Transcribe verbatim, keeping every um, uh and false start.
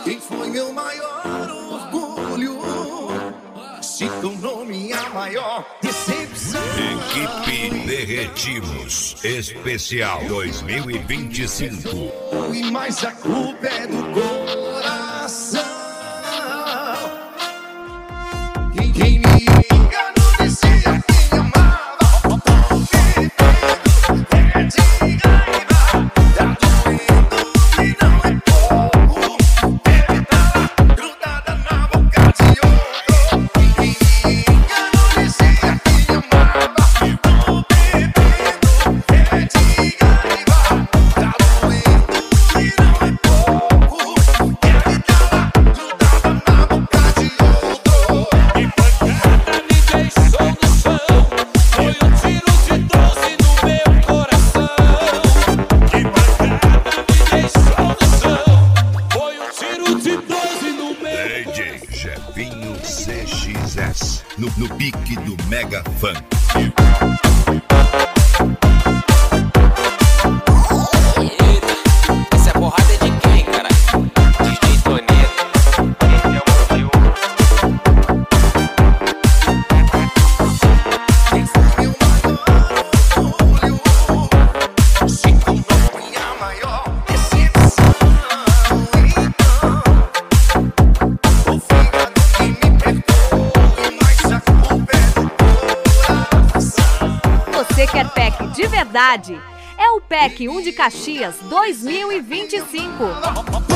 Quem foi meu maior orgulho? Se tornou-me a maior decepção. Equipe Derretimos Especial dois mil e vinte e cinco. E mais a culpa é do coração. Quem, quem me enganou dizia que amava. É de raiva, tá doendo e não é pouco. Deve tá grudada na boca de outro. Quem me enganou dizia que amava. Tô bebendo, é de raiva, tá doendo e não é pouco. Deve tá grudada na boca de outro. E pancada me deixou no chão. Foi um tiro de doze no meu coração. E pancada me deixou no chão. Foi um tiro de doze no meu D J coração. Jefinho C X S no, no pique do Mega Funk. Eita, essa é porrada de quem, cara? D J Toneto. Esse é o Brasil. Quem foi meu maior orgulho? Se tornou-me a maior decepção. Então, o fígado que me perdoe, mas a culpa é do coração. Você quer pack de verdade? É o Pack um de Caxias dois mil e vinte e cinco.